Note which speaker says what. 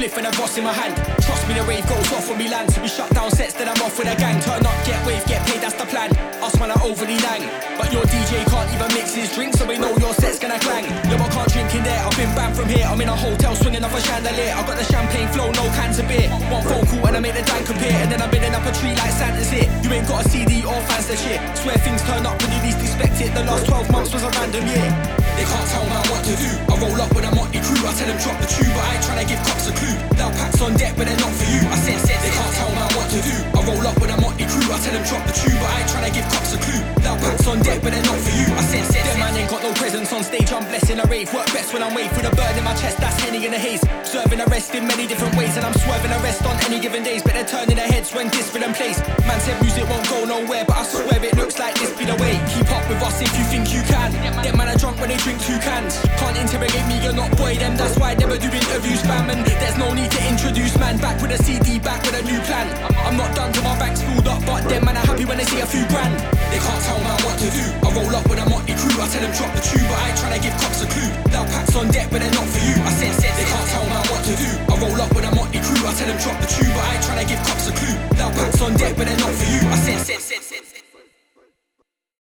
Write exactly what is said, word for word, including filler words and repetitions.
Speaker 1: spliff and a Ross in my hand. Trust me, the rave goes off when we land. So we shut down sets, then I'm off with a gang. Turn up, get wave, get paid, that's the plan. Us man are overly lang, but your D J can't even mix his drink, so we know your set's gonna clang. Yo, I can't drink in there, I've been banned from here. I'm in a hotel swinging off a chandelier. I got the champagne flow, no cans of beer. One phone call and I make the dan compare, and then I'm bidding up a tree like Santa's here. You ain't got a C D or fans to cheer. Swear things turn up when you least expect it. The last twelve months was a random year. They can't tell man what to do. I roll up with a motley crew. I tell them drop the tube, but I ain't tryna give cops a clue. Now packs on deck, but they're not for you. I said, said they can't tell man what to do. I roll up with a motley crew. I tell them drop the tube, but I ain't tryna give cops a clue. Now packs on deck, but they're not for you. I said, said them man ain't got no presence on stage. I'm blessed in a rave. Work best when I'm waved with a bird in my chest. That's Henny in the haze. Serving arrest in many different ways, and I'm swerving arrest on any given days. But they're turning their heads when this rhythm plays. Man said music won't go nowhere, but I swear it looks like this be the way. Keep up with us if you think you can. Them man are drunk when they drink two cans. Can't interrogate me, you're not boy them. That's why I never do interviews, fam. And there's no need to introduce man. Back with a C D, back with a new plan. I'm not done till my bank's filled up, but them man are happy when they see a few grand. They can't tell man what to do. I roll up with a motley crew. I tell them drop the tube, but I ain't tryna give cops a clue. Now packs on deck, but they're not for you. I said, said they can't tell man what to do. I roll up with a motley crew. I tell them drop the tube, but I ain't tryna give cops a clue. Now packs on deck, but they're not for you. I said, said, said